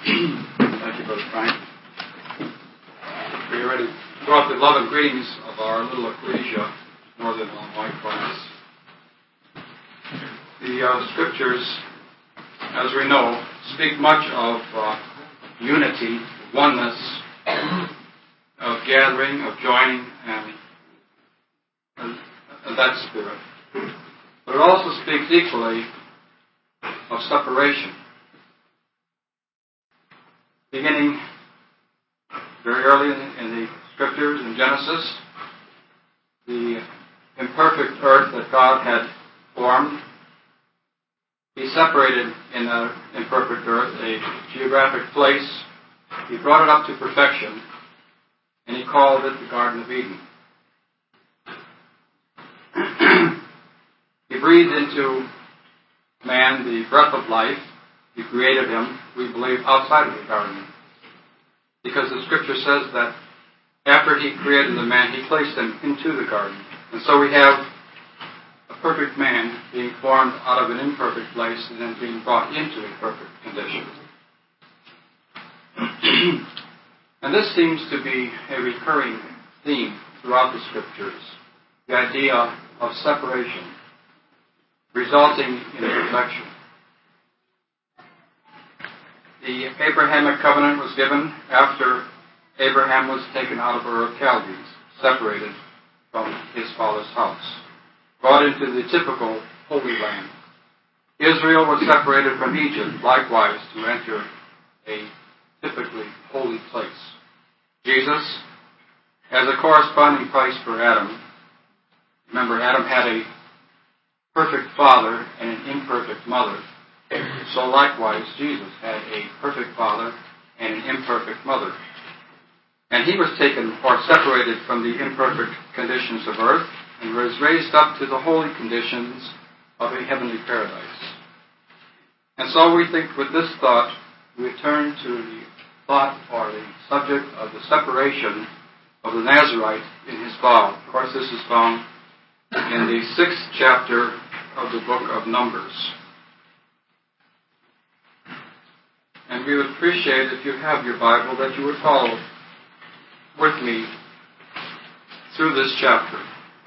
Thank you, Brother Frank. Are you ready? Brought the love and greetings of our little ecclesia, Northern Illinois class. The scriptures, as we know, speak much of unity, oneness, of gathering, of joining, and that spirit. But it also speaks equally of separation. Beginning very early in the scriptures, in Genesis, the imperfect earth that God had formed, He separated in the imperfect earth a geographic place. He brought it up to perfection, and He called it the Garden of Eden. He breathed into man the breath of life. He created him, we believe, outside of the garden. Because the scripture says that after He created the man, He placed him into the garden. And so we have a perfect man being formed out of an imperfect place and then being brought into a perfect condition. And this seems to be a recurring theme throughout the scriptures. The idea of separation resulting in perfection. The Abrahamic covenant was given after Abraham was taken out of Ur of Chaldees, separated from his father's house, brought into the typical Holy Land. Israel was separated from Egypt, likewise, to enter a typically holy place. Jesus, as a corresponding price for Adam, remember Adam had a perfect father and an imperfect mother. So likewise, Jesus had a perfect father and an imperfect mother. And He was taken or separated from the imperfect conditions of earth and was raised up to the holy conditions of a heavenly paradise. And so we think with this thought, we turn to the thought or the subject of the separation of the Nazarite in his vow. Of course, this is found in the 6th chapter of the book of Numbers. And we would appreciate, if you have your Bible, that you would follow with me through this chapter.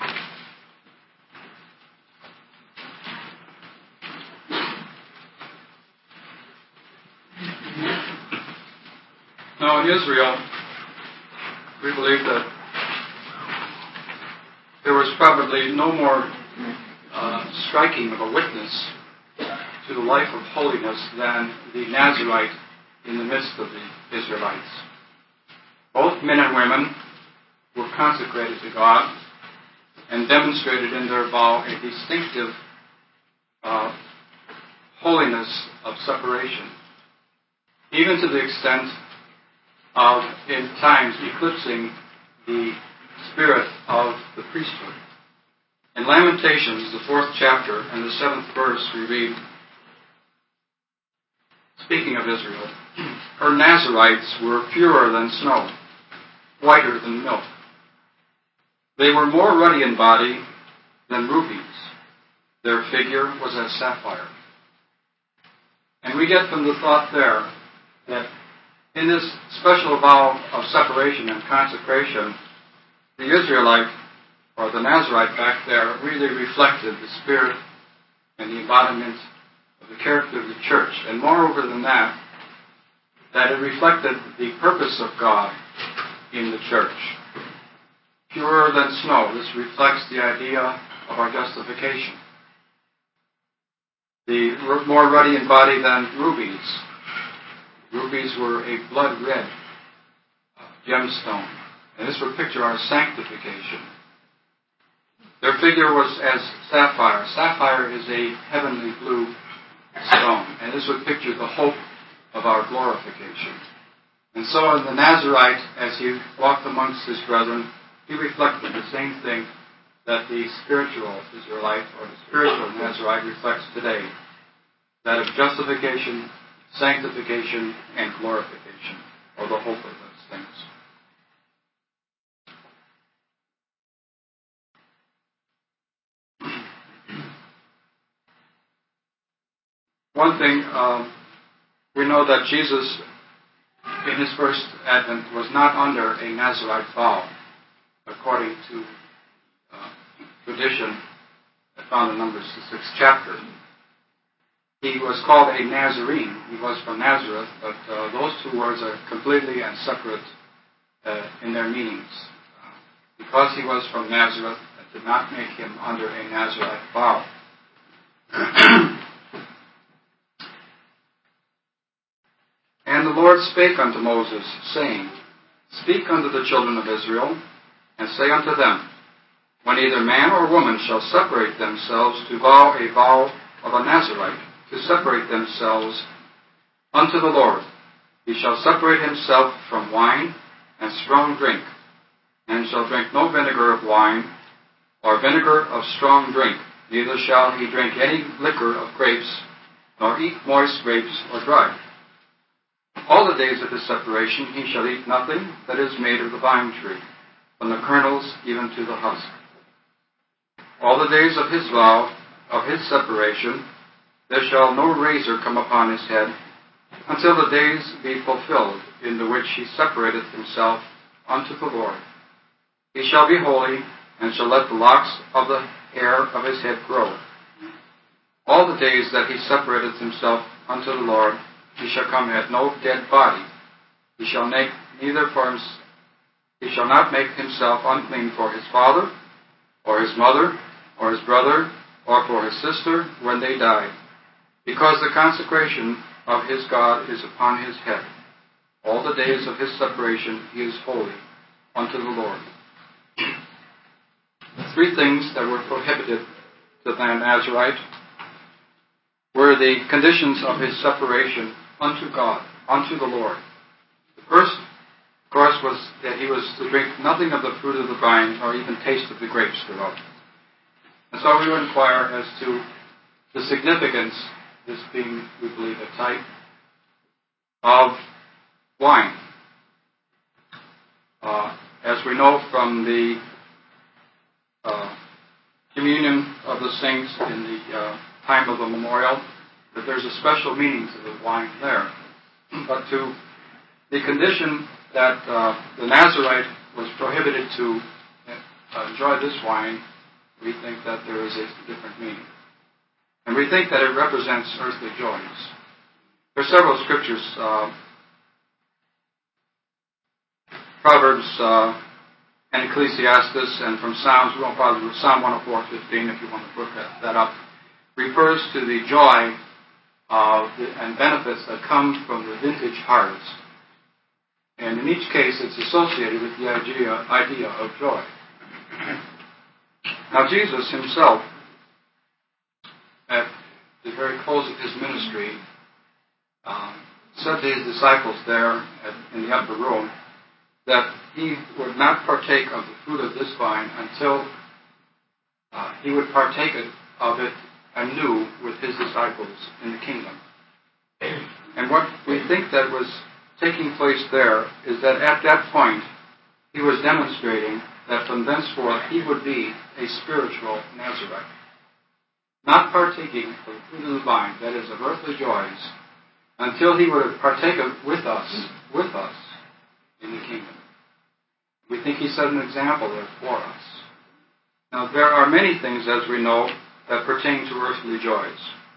Now, in Israel, we believe that there was probably no more striking of a witness to the life of holiness than the Nazarite in the midst of the Israelites. Both men and women were consecrated to God and demonstrated in their vow a distinctive holiness of separation, even to the extent of, in times, eclipsing the spirit of the priesthood. In Lamentations, the 4th chapter and the 7th verse, we read, speaking of Israel, her Nazarites were purer than snow, whiter than milk. They were more ruddy in body than rubies. Their figure was as sapphire. And we get from the thought there that in this special vow of separation and consecration, the Israelite, or the Nazarite back there, really reflected the spirit and the embodiment of the character of the church. And moreover than that, that it reflected the purpose of God in the church. Purer than snow, this reflects the idea of our justification. The more ruddy in body than rubies. Rubies were a blood red gemstone. And this would picture our sanctification. Their figure was as sapphire. Sapphire is a heavenly blue stone. And this would picture the hope of our glorification. And so in the Nazarite, as he walked amongst his brethren, he reflected the same thing that the spiritual Israelite or the spiritual Nazarite reflects today. That of justification, sanctification, and glorification, or the hope of those things. One thing, we know that Jesus in his first advent was not under a Nazirite vow, according to tradition found in Numbers, the 6th chapter. He was called a Nazarene. He was from Nazareth, but those two words are completely and separate in their meanings. Because he was from Nazareth, that did not make him under a Nazirite vow. And the Lord spake unto Moses, saying, Speak unto the children of Israel, and say unto them, When either man or woman shall separate themselves to vow a vow of a Nazirite, to separate themselves unto the Lord, he shall separate himself from wine and strong drink, and shall drink no vinegar of wine, or vinegar of strong drink, neither shall he drink any liquor of grapes, nor eat moist grapes or dry. All the days of his separation he shall eat nothing that is made of the vine tree, from the kernels even to the husk. All the days of his vow, of his separation, there shall no razor come upon his head, until the days be fulfilled, in the which he separateth himself unto the Lord. He shall be holy, and shall let the locks of the hair of his head grow. All the days that he separateth himself unto the Lord, he shall come at no dead body. He shall not make himself unclean for his father, or his mother, or his brother, or for his sister, when they die, because the consecration of his God is upon his head. All the days of his separation he is holy unto the Lord. The three things that were prohibited to the Nazirite were the conditions of his separation unto God, unto the Lord. The first, of course, was that he was to drink nothing of the fruit of the vine, or even taste of the grapes thereof. And so we will inquire as to the significance, this being, we believe, a type of wine. As we know from the communion of the saints in the time of the memorial, that there's a special meaning to the wine there. But to the condition that the Nazirite was prohibited to enjoy this wine, we think that there is a different meaning. And we think that it represents earthly joys. There are several scriptures, Proverbs and Ecclesiastes, and from Psalms, we won't bother with Psalm 104:15 if you want to look that up, refers to the joy and benefits that come from the vintage harvest. And in each case, it's associated with the idea of joy. Now, Jesus himself, at the very close of his ministry, said to his disciples there in the upper room that he would not partake of the fruit of this vine until he would partake of it anew with his disciples in the kingdom. And what we think that was taking place there is that at that point he was demonstrating that from thenceforth he would be a spiritual Nazirite, not partaking of the fruit of the vine, that is, of earthly joys, until he would have partaken with us in the kingdom. We think he set an example there for us. Now, there are many things, as we know, that pertain to earthly joys.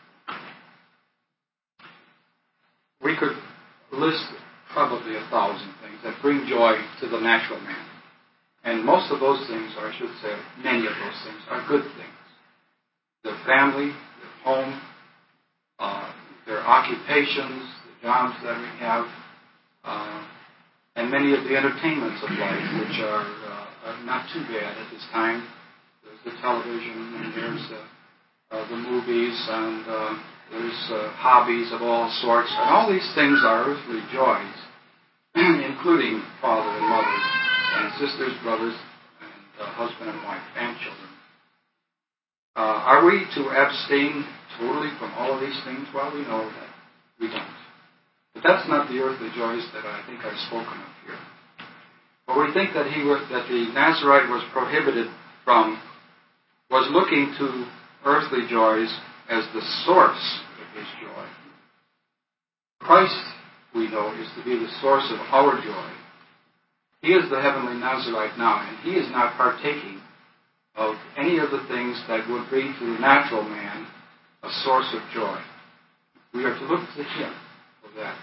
We could list probably 1,000 things that bring joy to the natural man. And most of those things, or I should say many of those things, are good things. Their family, their home, their occupations, the jobs that we have, and many of the entertainments of life, which are not too bad at this time. There's the television, and there's the movies, and there's hobbies of all sorts. And all these things are earthly joys, including father and mother, and sisters, brothers, and husband and wife, and children. Are we to abstain totally from all of these things? Well, we know that we don't. But that's not the earthly joys that I think I've spoken of here. But we think that the Nazirite was prohibited from, was looking to earthly joys as the source of his joy. Christ we know, is to be the source of our joy. He is the heavenly Nazarite now, and he is not partaking of any of the things that would be to the natural man a source of joy. We are to look to him for that.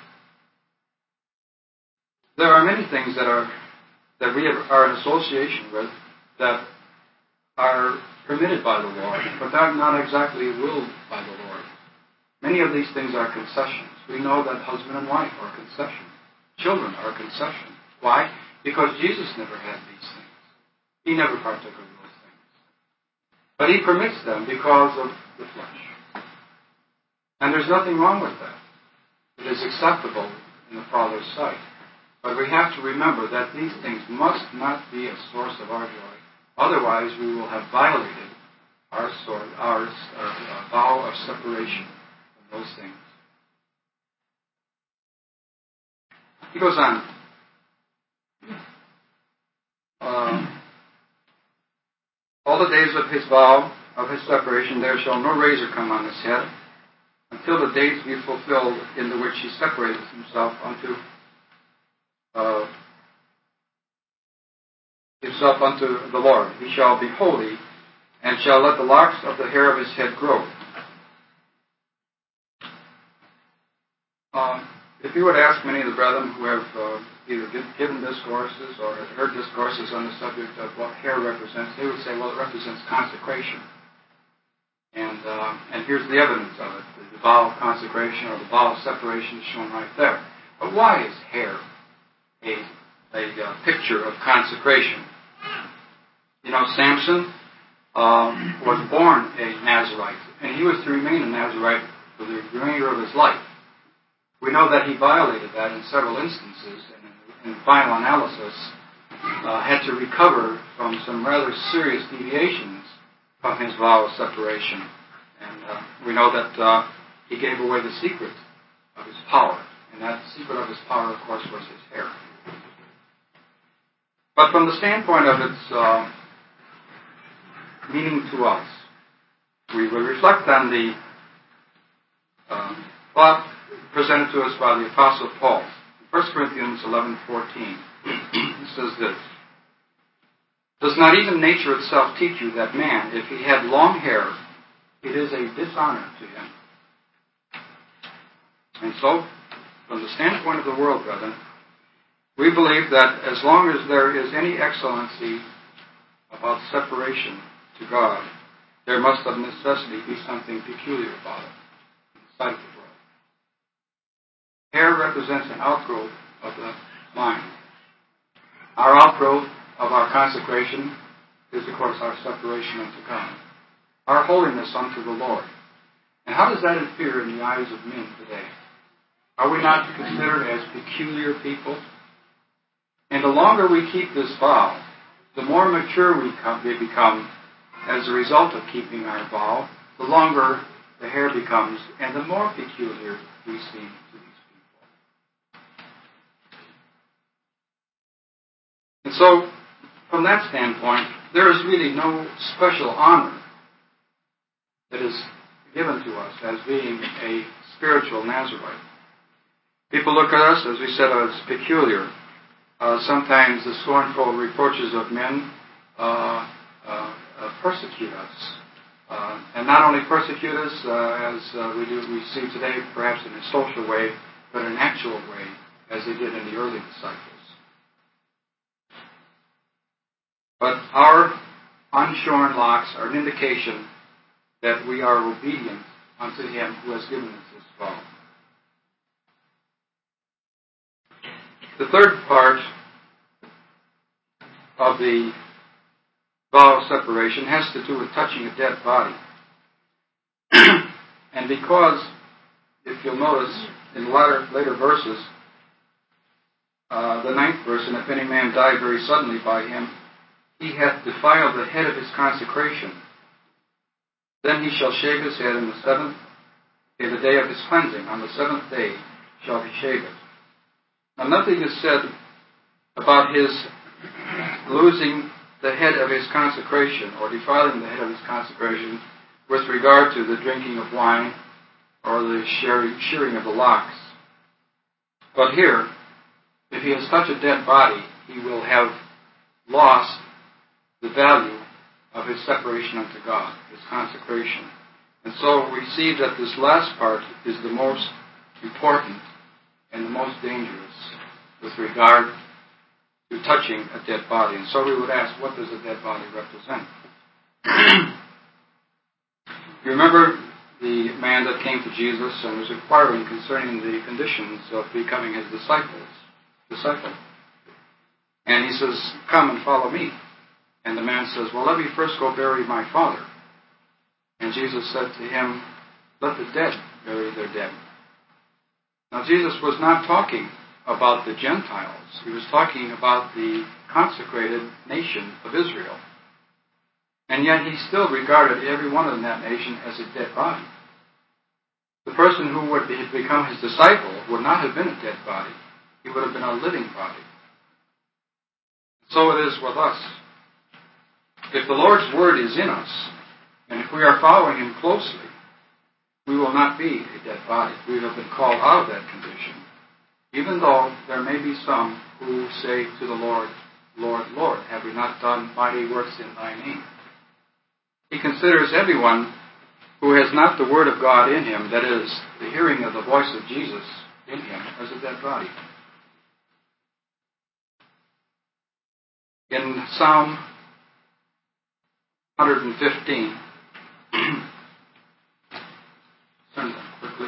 There are many things that we are in association with that are permitted by the Lord, but not exactly willed by the Lord. Many of these things are concessions. We know that husband and wife are concessions. Children are concessions. Why? Because Jesus never had these things. He never partook of those things. But he permits them because of the flesh. And there's nothing wrong with that. It is acceptable in the Father's sight. But we have to remember that these things must not be a source of our joy. Otherwise, we will have violated our vow of separation from those things. He goes on. All the days of his vow, of his separation, there shall no razor come on his head, until the days be fulfilled in the which he separated himself unto the Lord. He shall be holy, and shall let the locks of the hair of his head grow. If you would ask many of the brethren who have either given discourses or have heard discourses on the subject of what hair represents, they would say, well, it represents consecration. And here's the evidence of it. The vow of consecration or the vow of separation is shown right there. But why is hair a picture of consecration? You know, Samson was born a Nazarite, and he was to remain a Nazarite for the remainder of his life. We know that he violated that in several instances, and in final analysis had to recover from some rather serious deviations from his vow of separation. And we know that he gave away the secret of his power, and that secret of his power, of course, was his hair. But from the standpoint of its meaning to us, we will reflect on the thought presented to us by the Apostle Paul. 1 Corinthians 11:14. He says this: Does not even nature itself teach you that man, if he had long hair, it is a dishonor to him? And so, from the standpoint of the world, brethren, we believe that as long as there is any excellency about separation to God, there must of necessity be something peculiar about it in the sight of the world. Hair represents an outgrowth of the mind. Our outgrowth of our consecration is, of course, our separation unto God, our holiness unto the Lord. And how does that appear in the eyes of men today? Are we not considered as peculiar people? And the longer we keep this vow, the more mature we become as a result of keeping our vow, the longer the hair becomes, and the more peculiar we seem to these people. And so, from that standpoint, there is really no special honor that is given to us as being a spiritual Nazarite. People look at us, as we said, as peculiar. Sometimes the scornful reproaches of men persecute us. And not only persecute us as we see today, perhaps in a social way, but in an actual way, as they did in the early disciples. But our unshorn locks are an indication that we are obedient unto Him who has given us this vow. The third part of the vow of separation has to do with touching a dead body. And because, if you'll notice, in the later verses, the 9th verse, and if any man die very suddenly by him, he hath defiled the head of his consecration. Then he shall shave his head in the 7th, in the day of his cleansing. On the 7th day shall he shave it. Now nothing is said about his losing the head of his consecration or defiling the head of his consecration with regard to the drinking of wine or the shearing of the locks. But here, if he has such a dead body, he will have lost the value of his separation unto God, his consecration. And so we see that this last part is the most important and the most dangerous with regard to touching a dead body. And so we would ask, what does a dead body represent? You remember the man that came to Jesus and was inquiring concerning the conditions of becoming his disciple. And he says, come and follow me. And the man says, well, let me first go bury my father. And Jesus said to him, let the dead bury their dead. Now Jesus was not talking about the Gentiles. He was talking about the consecrated nation of Israel. And yet he still regarded every one in that nation as a dead body. The person who would become his disciple would not have been a dead body. He would have been a living body. So it is with us. If the Lord's word is in us, and if we are following him closely, we will not be a dead body. We have been called out of that condition. Even though there may be some who say to the Lord, Lord, Lord, have we not done mighty works in thy name? He considers everyone who has not the word of God in him, that is, the hearing of the voice of Jesus in him, as a dead body. In Psalm 115, turn that quickly.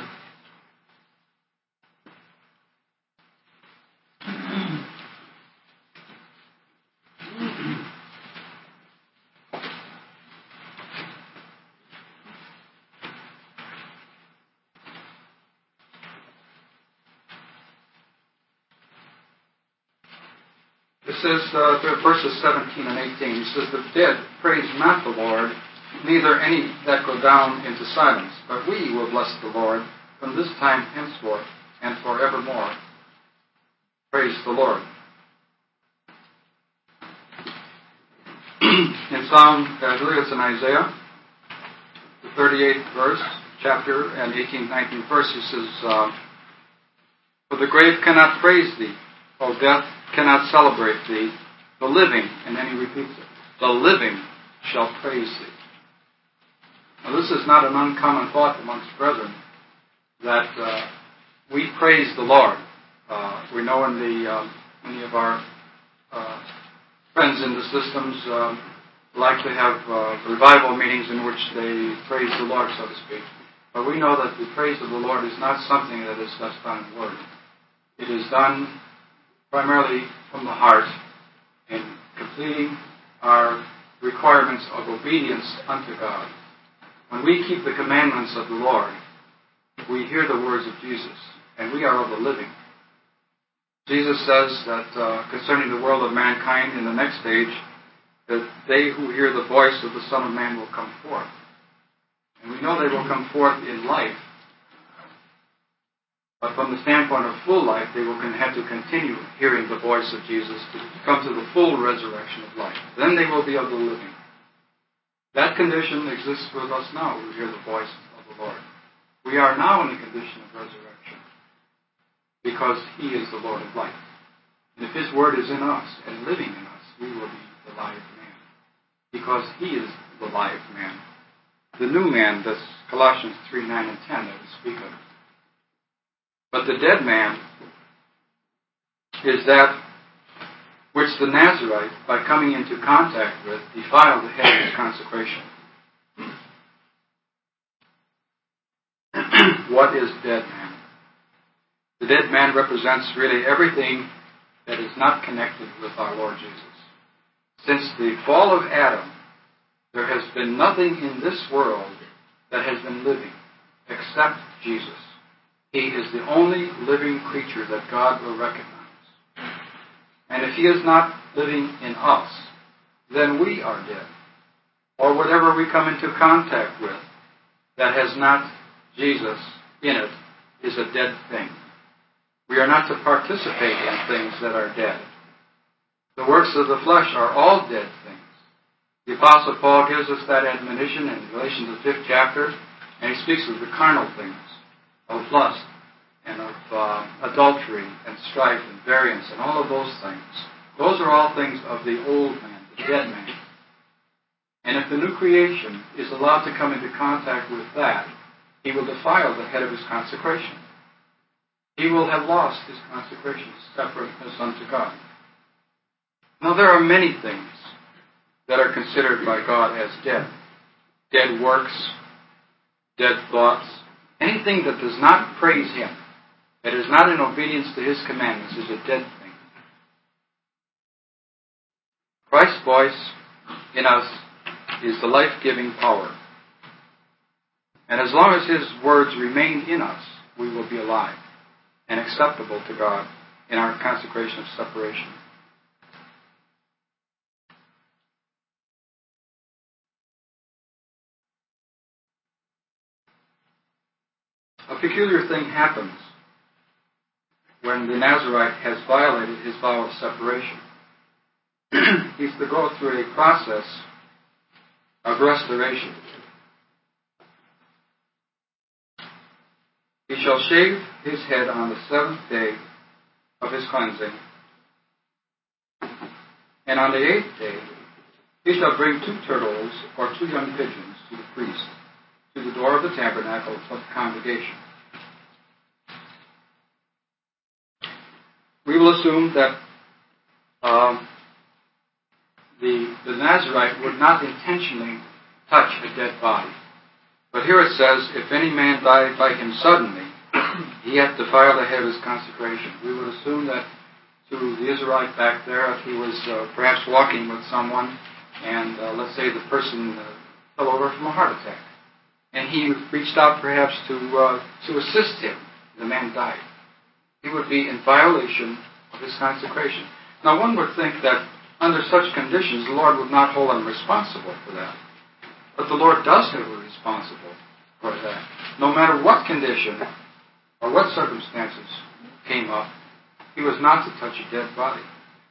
It says, verses 17 and 18, it says, the dead praise not the Lord, neither any that go down into silence. But we will bless the Lord from this time henceforth and forevermore. Praise the Lord. In Psalm, I believe it's in Isaiah, the 38th verse, chapter, and 18th, 19th verse, he says, for the grave cannot praise thee, O death cannot celebrate thee. The living, and then he repeats it, the living shall praise thee. Now this is not an uncommon thought amongst brethren, that we praise the Lord. We know in many of our friends in the systems like to have revival meetings in which they praise the Lord, so to speak. But we know that the praise of the Lord is not something that is just done in word. It is done primarily from the heart in completing our requirements of obedience unto God. When we keep the commandments of the Lord, we hear the words of Jesus, and we are of the living. Jesus says that concerning the world of mankind in the next stage, that they who hear the voice of the Son of Man will come forth. And we know they will come forth in life. But from the standpoint of full life, they will have to continue hearing the voice of Jesus to come to the full resurrection of life. Then they will be of the living. That condition exists with us now who hear the voice of the Lord. We are now in the condition of resurrection because he is the Lord of life. And if his word is in us and living in us, we will be the live man because he is the live man. The new man, that's Colossians 3, 9, and 10 that we speak of. But the dead man is that which the Nazarite, by coming into contact with, defiled ahead of his consecration. What is dead man? The dead man represents really everything that is not connected with our Lord Jesus. Since the fall of Adam, there has been nothing in this world that has been living except Jesus. He is the only living creature that God will recognize. And if he is not living in us, then we are dead. Or whatever we come into contact with that has not Jesus in it is a dead thing. We are not to participate in things that are dead. The works of the flesh are all dead things. The Apostle Paul gives us that admonition in Galatians the 5th chapter, and he speaks of the carnal things, of lust, and of adultery and strife and variance and all of those things. Those are all things of the old man, the dead man. And if the new creation is allowed to come into contact with that, he will defile the head of his consecration. He will have lost his consecration, separateness unto God. Now there are many things that are considered by God as dead. Dead works, dead thoughts, anything that does not praise him, that is not in obedience to his commandments, is a dead thing. Christ's voice in us is the life-giving power. And as long as his words remain in us, we will be alive and acceptable to God in our consecration of separation. A peculiar thing happens when the Nazirite has violated his vow of separation. He's to go through a process of restoration. He shall shave his head on the 7th day of his cleansing, and on the 8th day he shall bring 2 turtles or 2 young pigeons to the priest, to the door of the tabernacle of the congregation. We will assume that the Nazirite would not intentionally touch a dead body. But here it says, if any man die by him suddenly, he hath defiled the head of his consecration. We would assume that to the Israelite back there, if he was perhaps walking with someone, and let's say the person fell over from a heart attack, and he reached out perhaps to assist him, the man died. He would be in violation of his consecration. Now one would think that under such conditions, the Lord would not hold him responsible for that. But the Lord does hold him responsible for that. No matter what condition or what circumstances came up, he was not to touch a dead body.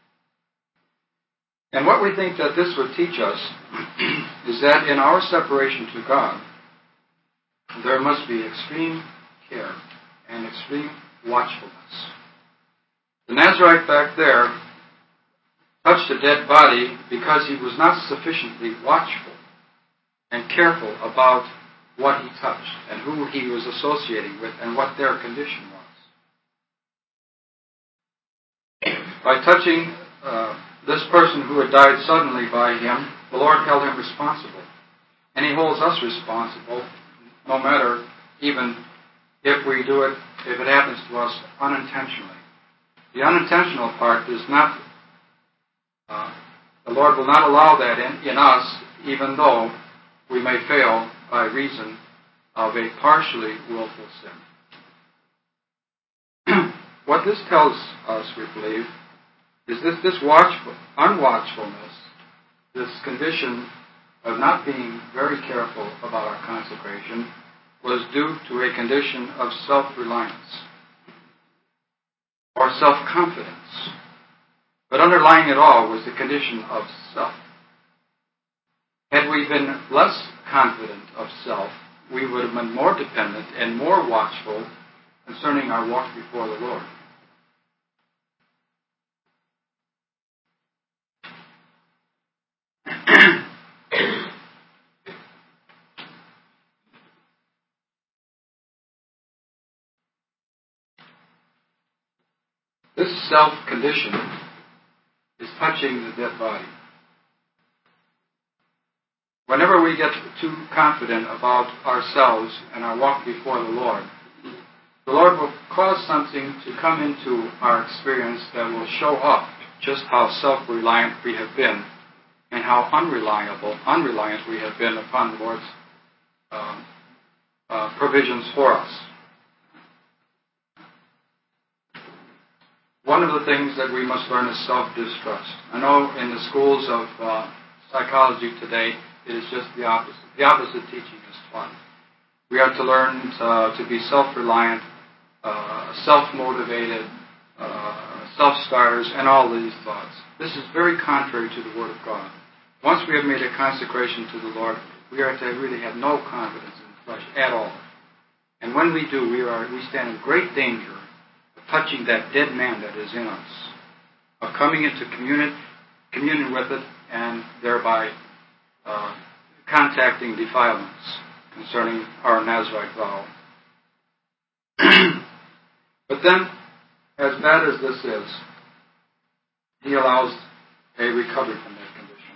And what we think that this would teach us is that in our separation to God, there must be extreme care and extreme watchfulness. The Nazirite back there touched a dead body because he was not sufficiently watchful and careful about what he touched and who he was associating with and what their condition was. By touching this person who had died suddenly by him, the Lord held him responsible. And he holds us responsible, no matter even if we do it, if it happens to us unintentionally. The unintentional part is not, the Lord will not allow that in us, even though we may fail by reason of a partially willful sin. What this tells us, we believe, is this unwatchfulness, this condition of not being very careful about our consecration, was due to a condition of self-reliance or self-confidence. But underlying it all was the condition of self. Had we been less confident of self, we would have been more dependent and more watchful concerning our walk before the Lord. This self-condition is touching the dead body. Whenever we get too confident about ourselves and our walk before the Lord will cause something to come into our experience that will show up just how self-reliant we have been and how unreliant we have been upon the Lord's provisions for us. One of the things that we must learn is self-distrust. I know in the schools of psychology today, it is just the opposite. The opposite teaching is taught. We are to learn to be self-reliant, self-motivated, self-starters, and all these thoughts. This is very contrary to the Word of God. Once we have made a consecration to the Lord, we are to really have no confidence in the flesh at all. And when we do, we stand in great danger of touching that dead man that is in us, of coming into communion with it, and thereby contacting defilements concerning our Nazirite vow. But then, as bad as this is, he allows a recovery from that condition.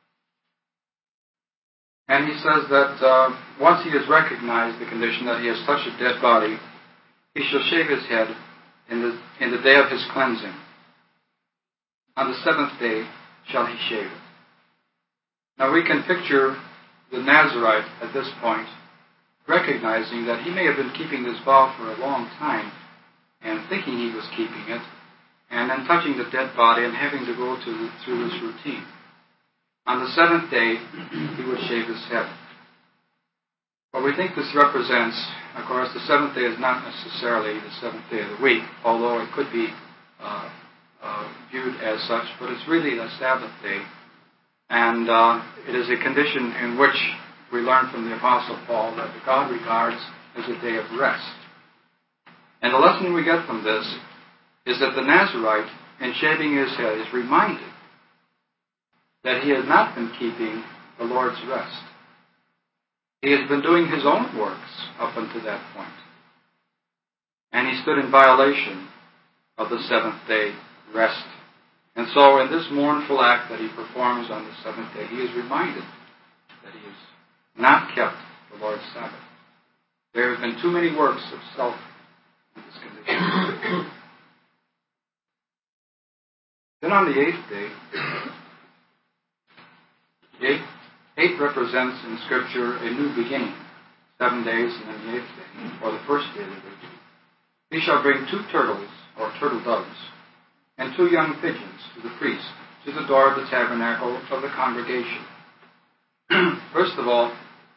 And he says that once he has recognized the condition that he has touched a dead body, he shall shave his head in the day of his cleansing. On the seventh day shall he shave it. Now we can picture the Nazirite at this point recognizing that he may have been keeping this vow for a long time and thinking he was keeping it, and then touching the dead body and having to go through this routine. On the seventh day, he would shave his head. What we think this represents, of course, the seventh day is not necessarily the seventh day of the week, although it could be viewed as such, but it's really the Sabbath day. And it is a condition in which we learn from the Apostle Paul that God regards as a day of rest. And the lesson we get from this is that the Nazirite, in shaving his head, is reminded that he has not been keeping the Lord's rest. He has been doing his own works up until that point. And he stood in violation of the seventh day rest. And so in this mournful act that he performs on the seventh day, he is reminded that he has not kept the Lord's Sabbath. There have been too many works of self in this condition. Then on the eighth day, eight represents in Scripture a new beginning. 7 days and then the eighth day, or the first day of the week. He shall bring 2 turtles, or turtle doves, and 2 young pigeons to the priest, to the door of the tabernacle of the congregation. First of all,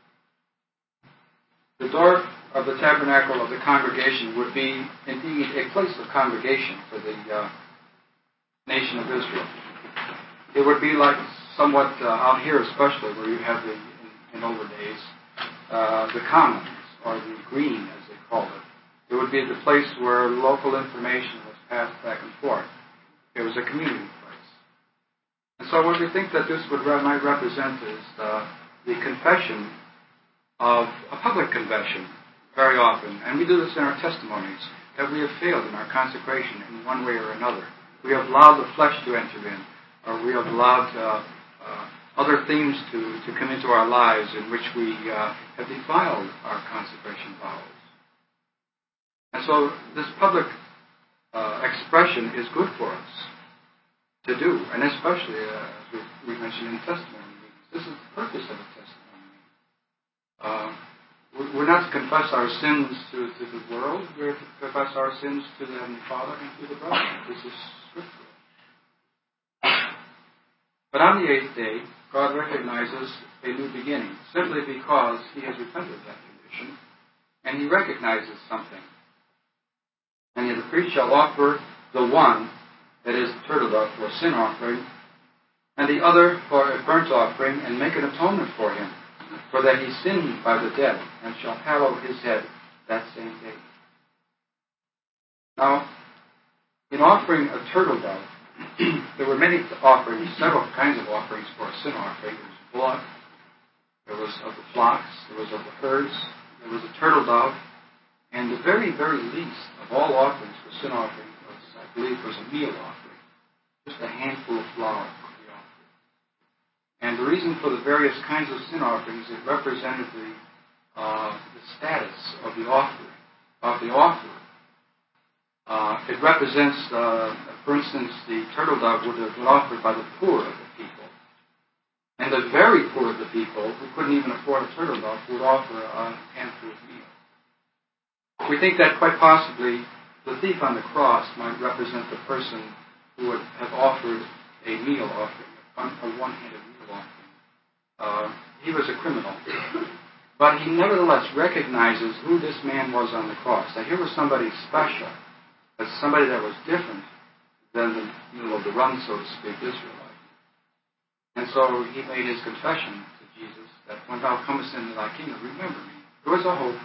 the door of the tabernacle of the congregation would be indeed a place of congregation for the nation of Israel. It would be like somewhat out here, especially where you have in older days, the commons, or the green, as they called it. It would be the place where local information was passed back and forth. It was a community place. And so what we think that this might represent is the confession of a public confession very often. And we do this in our testimonies, that we have failed in our consecration in one way or another. We have allowed the flesh to enter in, or we have allowed other things to come into our lives in which we have defiled our consecration vows. And so this public expression is good for us to do, and especially as we mentioned in testimony. This is the purpose of a testimony. We're not to confess our sins to the world. We're to confess our sins to the Heavenly Father and to the brethren. This is scriptural. But on the eighth day, God recognizes a new beginning, simply because He has repented of that condition, and He recognizes something. And the priest shall offer the one, that is, the turtle dove, for a sin offering, and the other for a burnt offering, and make an atonement for him, for that he sinned by the dead, and shall hallow his head that same day. Now, in offering a turtle dove, there were many offerings, several kinds of offerings for a sin offering. There was blood, there was of the flocks, there was of the herds, there was a turtle dove, and the very, very least of all offerings for sin offering was, I believe, was a meal offering, just a handful of flour for the offering. And the reason for the various kinds of sin offerings, it represented the status of the offering, of the offerer. It represents, for instance, the turtle dove would have been offered by the poor of the people. And the very poor of the people, who couldn't even afford a turtle dove, would offer a handful of meal. We think that quite possibly the thief on the cross might represent the person who would have offered a meal offering, a one-handed meal offering. He was a criminal. But he nevertheless recognizes who this man was on the cross. That here was somebody special, but somebody that was different than the middle of the run, so to speak, Israelite. And so he made his confession to Jesus that when thou comest into thy kingdom, remember me. There was a hope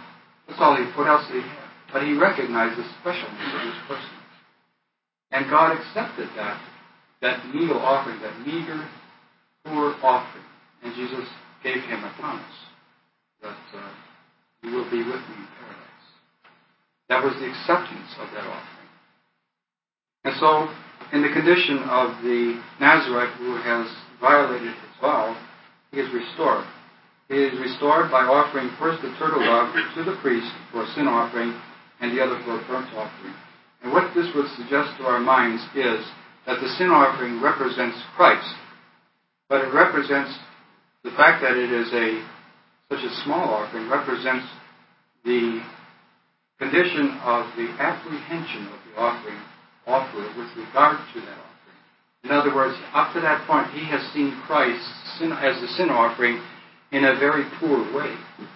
That's all what else did he have? But he recognized the specialness of his person. And God accepted that meal offering, that meager, poor offering. And Jesus gave him a promise that you will be with me in paradise. That was the acceptance of that offering. And so, in the condition of the Nazarite who has violated his vow, he is restored. He is restored by offering first the turtle dove to the priest for a sin offering and the other for a burnt offering. And what this would suggest to our minds is that the sin offering represents Christ, but it represents the fact that it is such a small offering represents the condition of the apprehension of the offerer with regard to that offering. In other words, up to that point, he has seen Christ as the sin offering in a very poor way.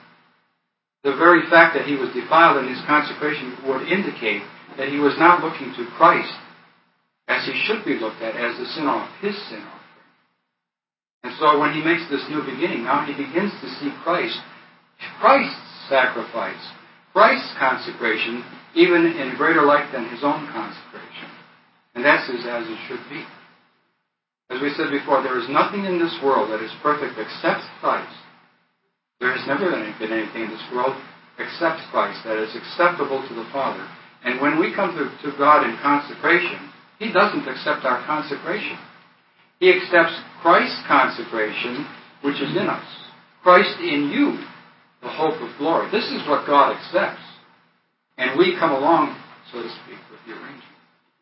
The very fact that he was defiled in his consecration would indicate that he was not looking to Christ as he should be looked at as his sin offering. And so when he makes this new beginning, now he begins to see Christ's sacrifice, Christ's consecration, even in a greater light than his own consecration. And that's as it should be. As we said before, there is nothing in this world that is perfect except Christ. There has never been anything in this world except Christ that is acceptable to the Father. And when we come to God in consecration, he doesn't accept our consecration. He accepts Christ's consecration, which is in us. Christ in you, the hope of glory. This is what God accepts. And we come along, so to speak, with the arrangement.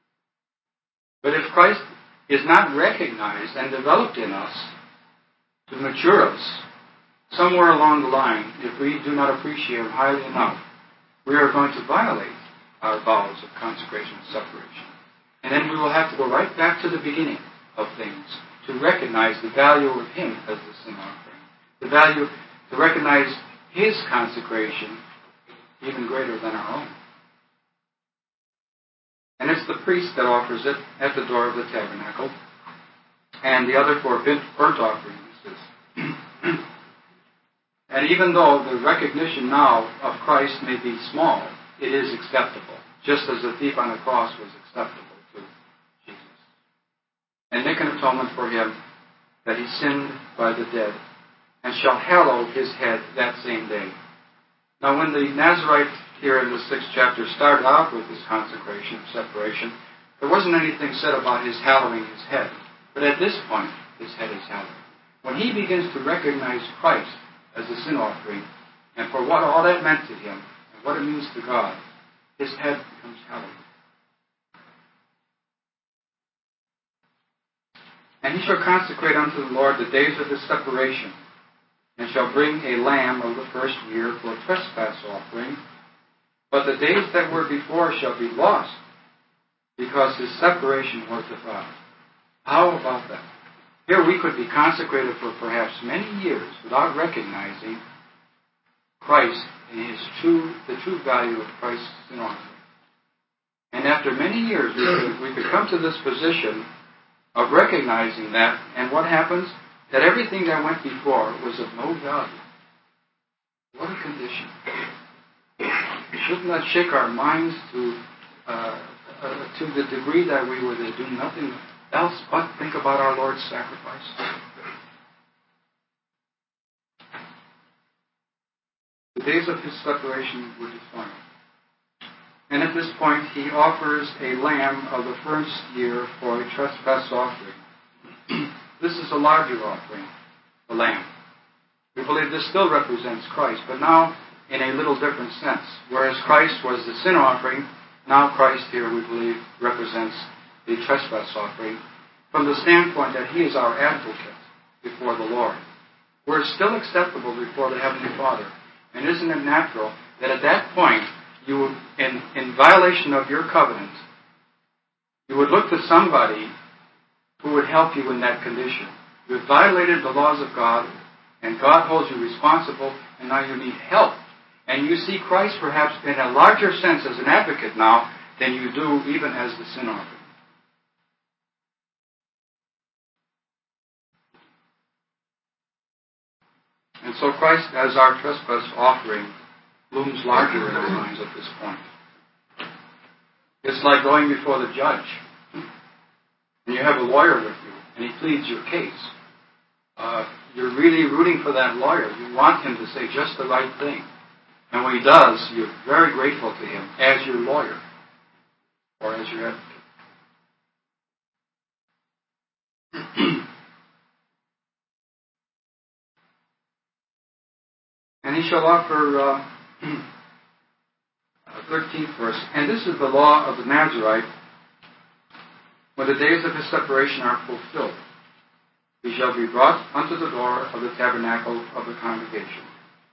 But if Christ is not recognized and developed in us to mature us, somewhere along the line, if we do not appreciate him highly enough, we are going to violate our vows of consecration and separation. And then we will have to go right back to the beginning of things to recognize the value of him as the sin offering. The value to recognize his consecration even greater than our own. And it's the priest that offers it at the door of the tabernacle. And the other for burnt offerings is and even though the recognition now of Christ may be small, it is acceptable, just as the thief on the cross was acceptable to Jesus. And make an atonement for him that he sinned by the dead, and shall hallow his head that same day. Now when the Nazarite here in the 6th chapter started out with his consecration, separation, there wasn't anything said about his hallowing his head. But at this point, his head is hallowed. When he begins to recognize Christ as a sin offering, and for what all that meant to him, and what it means to God, his head becomes hallowed. And he shall consecrate unto the Lord the days of his separation, and shall bring a lamb of the first year for a trespass offering. But the days that were before shall be lost, because his separation was defiled. How about that? Here we could be consecrated for perhaps many years without recognizing Christ and the true value of Christ's sin offering. And after many years, we could come to this position of recognizing that, and what happens? That everything that went before was of no value. What a condition. Shouldn't that shake our minds to the degree that we were to do nothing else but think about our Lord's sacrifice? The days of his separation were defiled. And at this point, he offers a lamb of the first year for a trespass offering. This is a larger offering, the lamb. We believe this still represents Christ, but now in a little different sense. Whereas Christ was the sin offering, now Christ here, we believe, represents the trespass offering from the standpoint that he is our advocate before the Lord. We're still acceptable before the Heavenly Father. And isn't it natural that at that point, you would, in violation of your covenant, you would look to somebody who would help you in that condition. You have violated the laws of God, and God holds you responsible, and now you need help. And you see Christ perhaps in a larger sense as an advocate now than you do even as the sin offering. And so Christ, as our trespass offering, looms larger in our minds at this point. It's like going before the judge, and you have a lawyer with you, and he pleads your case. You're really rooting for that lawyer. You want him to say just the right thing. And when he does, you're very grateful to him as your lawyer or as your advocate. And he shall offer, 13th verse, and this is the law of the Nazarite when the days of his separation are fulfilled. He shall be brought unto the door of the tabernacle of the congregation.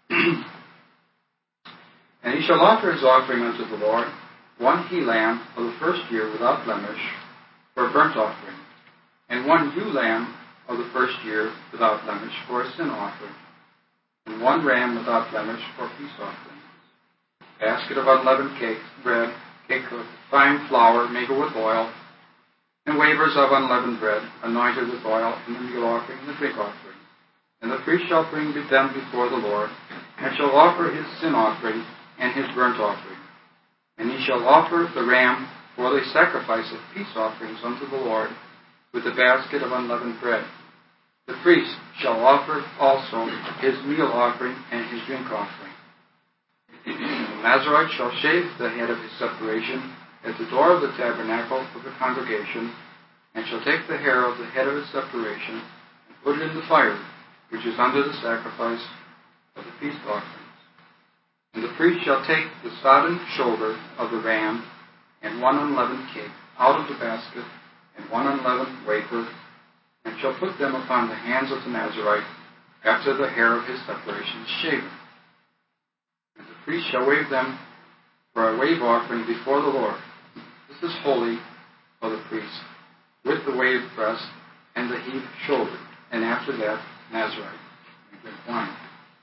And he shall offer his offering unto the Lord, one he-lamb of the first year without blemish, for a burnt offering, and one ewe-lamb of the first year without blemish, for a sin offering, and one ram without blemish for a peace offering. Basket of unleavened bread, cake of fine flour mingled with oil, and wafers of unleavened bread, anointed with oil, and the meal offering and the drink offering. And the priest shall bring them before the Lord, and shall offer his sin offering and his burnt offering. And he shall offer the ram for the sacrifice of peace offerings unto the Lord, with the basket of unleavened bread. The priest shall offer also his meal offering and his drink offering. And the Nazarite shall shave the head of his separation at the door of the tabernacle of the congregation, and shall take the hair of the head of his separation, and put it in the fire, which is under the sacrifice of the peace offerings. And the priest shall take the sodden shoulder of the ram, and one unleavened cake out of the basket, and one unleavened wafer, and shall put them upon the hands of the Nazarite, after the hair of his separation is shaven. And the priest shall wave them for a wave offering before the Lord. This is holy for the priest, with the waved breast and the heaved shoulder, and after that, Nazarite and drink wine.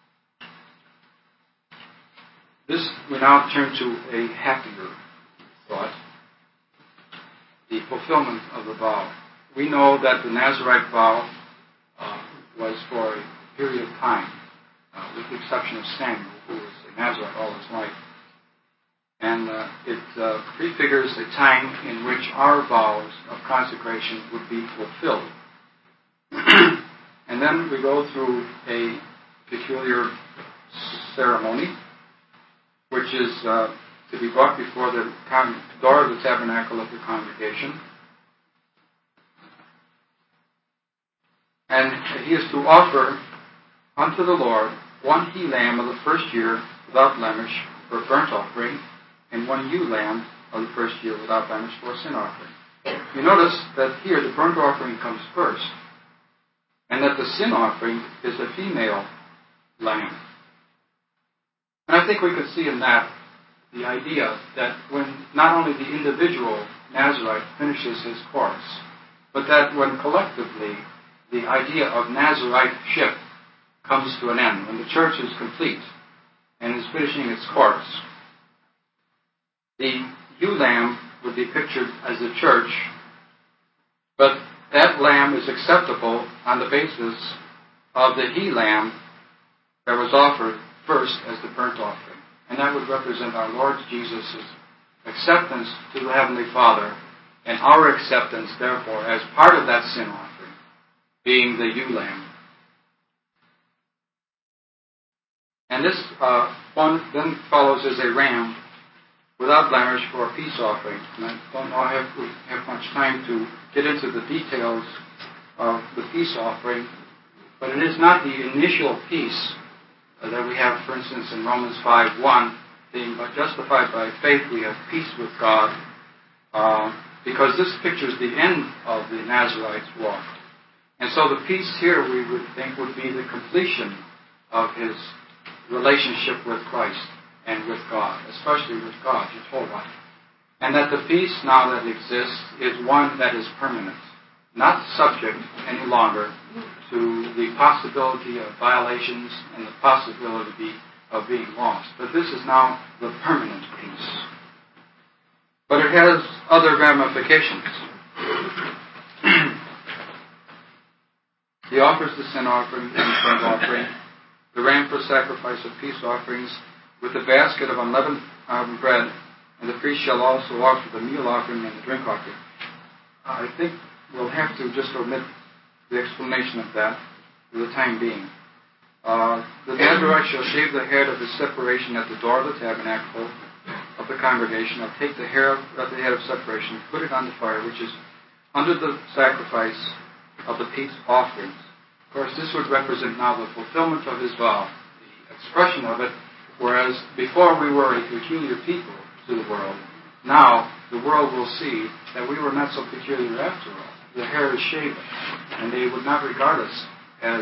This, we now turn to a happier thought, the fulfillment of the vow. We know that the Nazarite vow was for a period of time, with the exception of Samuel, who was a Nazarite all his life. And it prefigures a time in which our vows of consecration would be fulfilled. And then we go through a peculiar ceremony, which is to be brought before the door of the tabernacle of the congregation. And he is to offer unto the Lord one he-lamb of the first year without blemish for a burnt offering, and one ewe-lamb of the first year without blemish for a sin offering. You notice that here the burnt offering comes first, and that the sin offering is a female lamb. And I think we could see in that the idea that when not only the individual Nazarite finishes his course, but that when collectively the idea of Nazariteship comes to an end, when the church is complete and is finishing its course, the ewe-lamb would be pictured as the church, but that lamb is acceptable on the basis of the he-lamb that was offered first as the burnt offering. And that would represent our Lord Jesus' acceptance to the Heavenly Father, and our acceptance, therefore, as part of that sin offering, being the ewe-lamb. And this one then follows as a ram without blemish for a peace offering. And I don't know if we have much time to get into the details of the peace offering, but it is not the initial peace that we have, for instance, in Romans 5:1, being justified by faith, we have peace with God, because this pictures the end of the Nazarite's walk. And so the peace here, we would think, would be the completion of his relationship with Christ and with God, especially with God, Jehovah. And that the peace now that exists is one that is permanent, not subject any longer to the possibility of violations and the possibility of being lost. But this is now the permanent peace. But it has other ramifications. He offers the sin offering and the burnt offering, the ram for sacrifice of peace offerings, with the basket of unleavened bread, and the priest shall also offer the meal offering and the drink offering. I think we'll have to just omit the explanation of that for the time being. The Nazarite shall shave the head of his separation at the door of the tabernacle of the congregation, and take the hair of the head of separation, put it on the fire, which is under the sacrifice of the peace offerings. Of course, this would represent now the fulfillment of his vow, the expression of it, whereas before we were a peculiar people to the world, now the world will see that we were not so peculiar after all. The hair is shaven, and they would not regard us as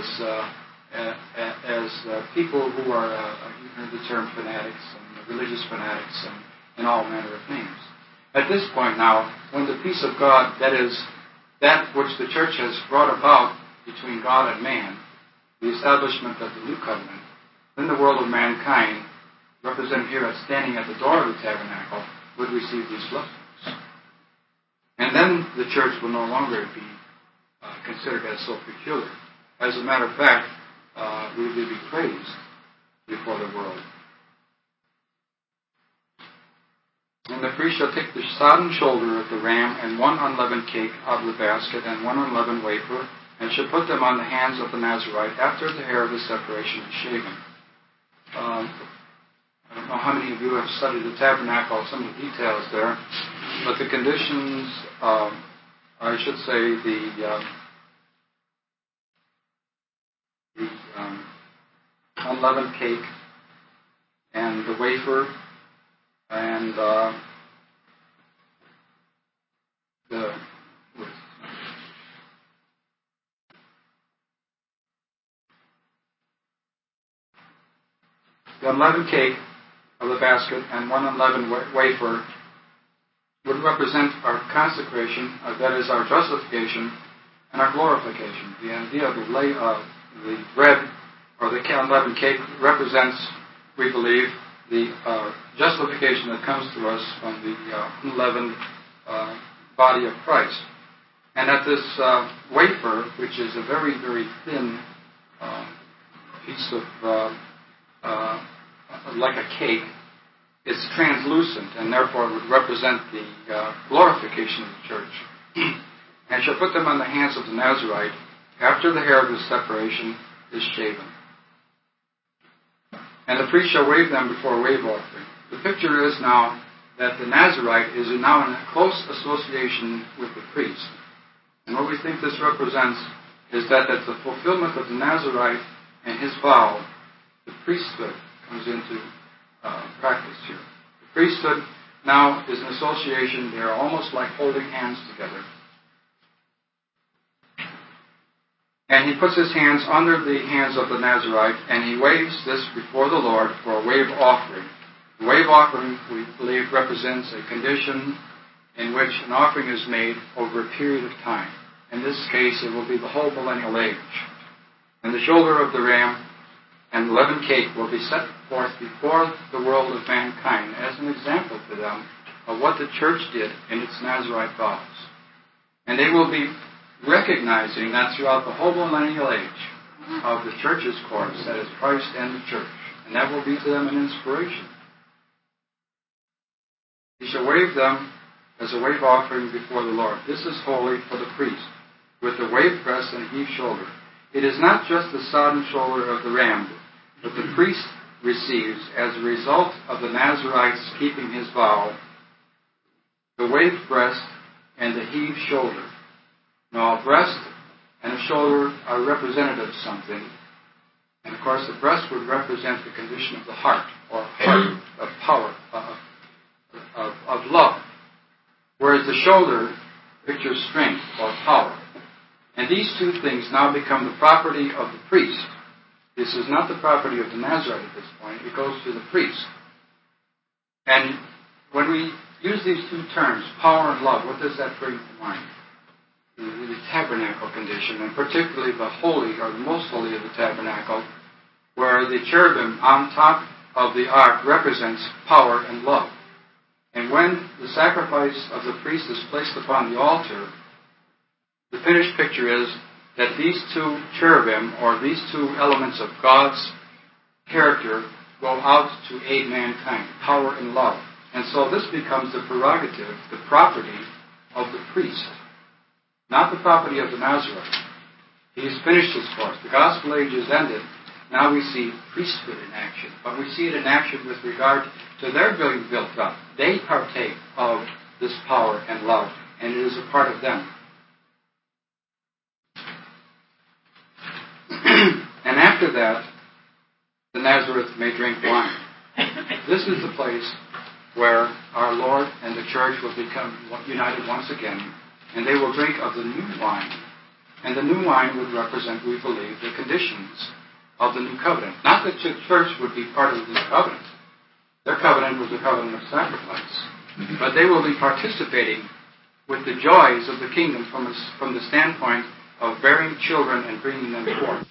people who are, you heard the term fanatics and religious fanatics and all manner of names. At this point now, when the peace of God, that is, that which the church has brought about between God and man, the establishment of the new covenant, then the world of mankind, represented here as standing at the door of the tabernacle, would receive these blessings. And then the church will no longer be considered as so peculiar. As a matter of fact, we will be praised before the world. And the priest shall take the sodden shoulder of the ram and one unleavened cake out of the basket and one unleavened wafer, and shall put them on the hands of the Nazarite after the hair of his separation is shaven. I don't know how many of you have studied the tabernacle, some of the details there, but the conditions, I should say the unleavened cake and the wafer and the unleavened cake of the basket and one unleavened wafer would represent our consecration, that is our justification and our glorification. The idea of the bread or the unleavened cake represents, we believe, the justification that comes to us from the unleavened body of Christ. And that this wafer, which is a very, very thin piece of, like a cake, is translucent and therefore would represent the glorification of the church. And shall put them on the hands of the Nazarite after the hair of his separation is shaven. And the priest shall wave them before a wave offering. The picture is now that the Nazarite is now in a close association with the priest. And what we think this represents is that at the fulfillment of the Nazarite and his vow, the priesthood comes into practice here. The priesthood now is an association. They are almost like holding hands together. And he puts his hands under the hands of the Nazarite, and he waves this before the Lord for a wave offering. The wave offering, we believe, represents a condition in which an offering is made over a period of time. In this case, it will be the whole millennial age. And the shoulder of the ram and the leavened cake will be set forth before the world of mankind as an example to them of what the church did in its Nazarite vows. And they will be recognizing that throughout the whole millennial age of the church's course, that is Christ and the church. And that will be to them an inspiration. He shall wave them as a wave offering before the Lord. This is holy for the priest, with the waved breast and heaved shoulder. It is not just the sodden shoulder of the ram, but the priest receives, as a result of the Nazarite's keeping his vow, the waved breast and the heaved shoulder. Now, a breast and a shoulder are representative of something. And, of course, the breast would represent the condition of the heart, or heart of power, of love. Whereas the shoulder pictures strength or power. And these two things now become the property of the priest. This is not the property of the Nazarite at this point. It goes to the priest. And when we use these two terms, power and love, what does that bring to mind? The tabernacle condition, and particularly the holy or the most holy of the tabernacle, where the cherubim on top of the ark represents power and love. And when the sacrifice of the priest is placed upon the altar, the finished picture is that these two cherubim, or these two elements of God's character, go out to aid mankind, power and love. And so this becomes the prerogative, the property of the priest, not the property of the Nazarite. He's finished his course. The gospel age is ended. Now we see priesthood in action. But we see it in action with regard to their being built up. They partake of this power and love, and it is a part of them. And after that, the Nazareth may drink wine. This is the place where our Lord and the church will become united once again, and they will drink of the new wine. And the new wine would represent, we believe, the conditions of the new covenant. Not that the church would be part of this covenant. Their covenant was a covenant of sacrifice. But they will be participating with the joys of the kingdom from the standpoint of bearing children and bringing them forth.